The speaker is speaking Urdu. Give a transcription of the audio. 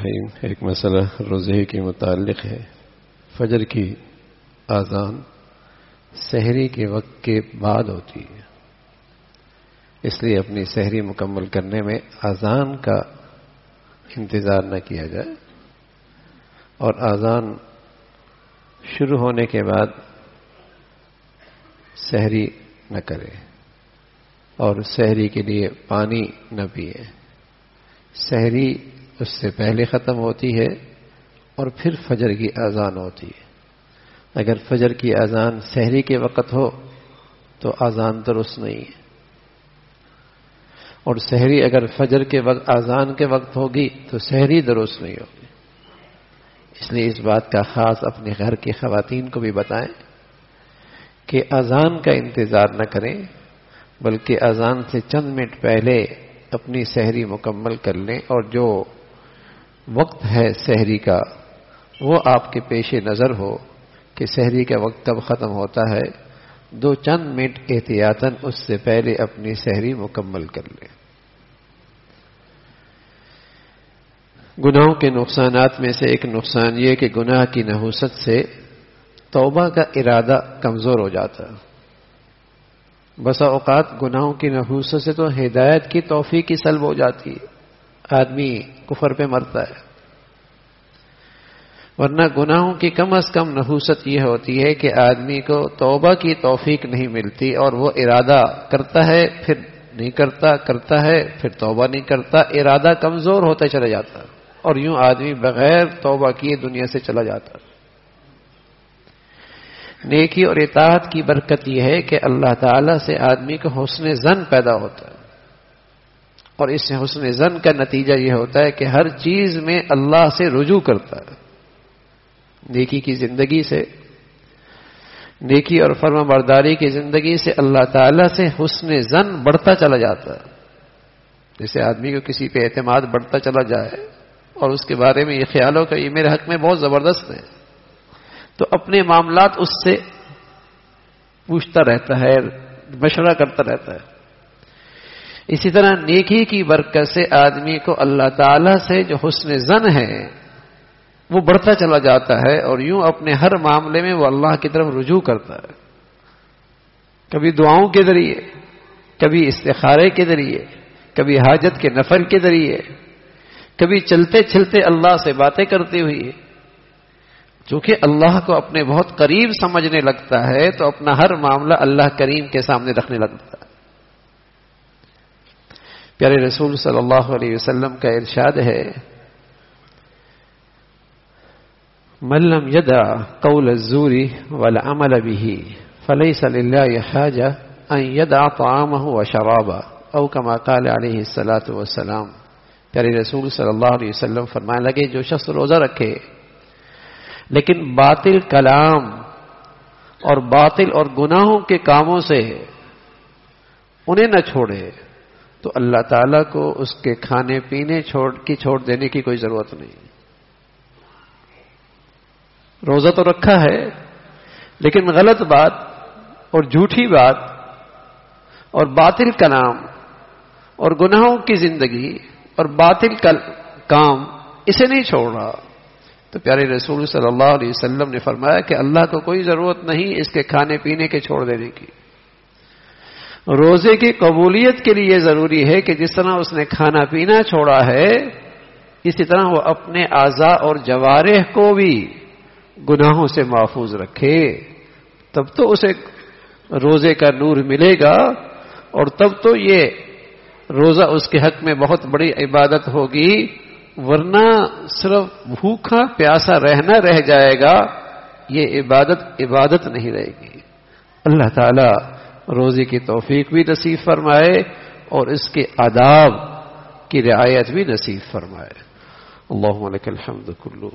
الرحیم۔ ایک مسئلہ روزے کے متعلق ہے۔ فجر کی اذان سحری کے وقت کے بعد ہوتی ہے، اس لیے اپنی سحری مکمل کرنے میں اذان کا انتظار نہ کیا جائے، اور اذان شروع ہونے کے بعد سحری نہ کرے، اور سحری کے لیے پانی نہ پیے۔ سحری اس سے پہلے ختم ہوتی ہے اور پھر فجر کی اذان ہوتی ہے۔ اگر فجر کی اذان سحری کے وقت ہو تو اذان درست نہیں ہے، اور سحری اگر فجر کے وقت اذان کے وقت ہوگی تو سحری درست نہیں ہوگی۔ اس لیے اس بات کا خاص اپنے گھر کی خواتین کو بھی بتائیں کہ اذان کا انتظار نہ کریں، بلکہ اذان سے چند منٹ پہلے اپنی سحری مکمل کر لیں، اور جو وقت ہے سحری کا وہ آپ کے پیش نظر ہو کہ سحری کا وقت کب ختم ہوتا ہے، دو چند منٹ احتیاطاً اس سے پہلے اپنی سحری مکمل کر لیں۔ گناہوں کے نقصانات میں سے ایک نقصان یہ کہ گناہ کی نحوست سے توبہ کا ارادہ کمزور ہو جاتا ہے۔ بسا اوقات گناہوں کی نحوست سے تو ہدایت کی توفیق ہی سلب ہو جاتی ہے، آدمی کفر پہ مرتا ہے۔ ورنہ گناہوں کی کم از کم نحوست یہ ہوتی ہے کہ آدمی کو توبہ کی توفیق نہیں ملتی، اور وہ ارادہ کرتا ہے پھر نہیں کرتا، کرتا ہے پھر توبہ نہیں کرتا، ارادہ کمزور ہوتا چلا جاتا، اور یوں آدمی بغیر توبہ کیے دنیا سے چلا جاتا۔ نیکی اور اطاعت کی برکت یہ ہے کہ اللہ تعالی سے آدمی کو حسن ظن پیدا ہوتا ہے، اور اس حسن ظن کا نتیجہ یہ ہوتا ہے کہ ہر چیز میں اللہ سے رجوع کرتا ہے۔ نیکی کی زندگی سے، نیکی اور فرما برداری کی زندگی سے اللہ تعالی سے حسن ظن بڑھتا چلا جاتا ہے۔ جیسے آدمی کو کسی پہ اعتماد بڑھتا چلا جائے اور اس کے بارے میں یہ خیال ہو کہ یہ میرے حق میں بہت زبردست ہے، تو اپنے معاملات اس سے پوچھتا رہتا ہے، مشورہ کرتا رہتا ہے۔ اسی طرح نیکی کی برکت سے آدمی کو اللہ تعالی سے جو حسن ظن ہے وہ بڑھتا چلا جاتا ہے، اور یوں اپنے ہر معاملے میں وہ اللہ کی طرف رجوع کرتا ہے، کبھی دعاؤں کے ذریعے، کبھی استخارے کے ذریعے، کبھی حاجت کے نفل کے ذریعے، کبھی چلتے چلتے اللہ سے باتیں کرتے ہوئے۔ چونکہ اللہ کو اپنے بہت قریب سمجھنے لگتا ہے تو اپنا ہر معاملہ اللہ کریم کے سامنے رکھنے لگتا ہے۔ پیارے رسول صلی اللہ علیہ وسلم کا ارشاد ہے، من لم يدع قول الزور والعمل به فليس لله حاجة ان يدع طعامه وشرابه او كما قال عليه الصلاة والسلام۔ پیارے رسول صلی اللہ علیہ وسلم فرمانے لگے، جو شخص روزہ رکھے لیکن باطل کلام اور باطل اور گناہوں کے کاموں سے انہیں نہ چھوڑے تو اللہ تعالیٰ کو اس کے کھانے پینے چھوڑ دینے کی کوئی ضرورت نہیں۔ روزہ تو رکھا ہے لیکن غلط بات اور جھوٹی بات اور باطل کلام اور گناہوں کی زندگی اور باطل کام اسے نہیں چھوڑ رہا، تو پیارے رسول صلی اللہ علیہ وسلم نے فرمایا کہ اللہ کو کوئی ضرورت نہیں اس کے کھانے پینے کے چھوڑ دینے کی۔ روزے کی قبولیت کے لیے ضروری ہے کہ جس طرح اس نے کھانا پینا چھوڑا ہے، اسی طرح وہ اپنے اعضاء اور جوارح کو بھی گناہوں سے محفوظ رکھے، تب تو اسے روزے کا نور ملے گا، اور تب تو یہ روزہ اس کے حق میں بہت بڑی عبادت ہوگی، ورنہ صرف بھوکا پیاسا رہنا رہ جائے گا، یہ عبادت نہیں رہے گی۔ اللہ تعالی روزے کی توفیق بھی نصیب فرمائے اور اس کے آداب کی رعایت بھی نصیب فرمائے۔ اللہم لک الحمد کلہ۔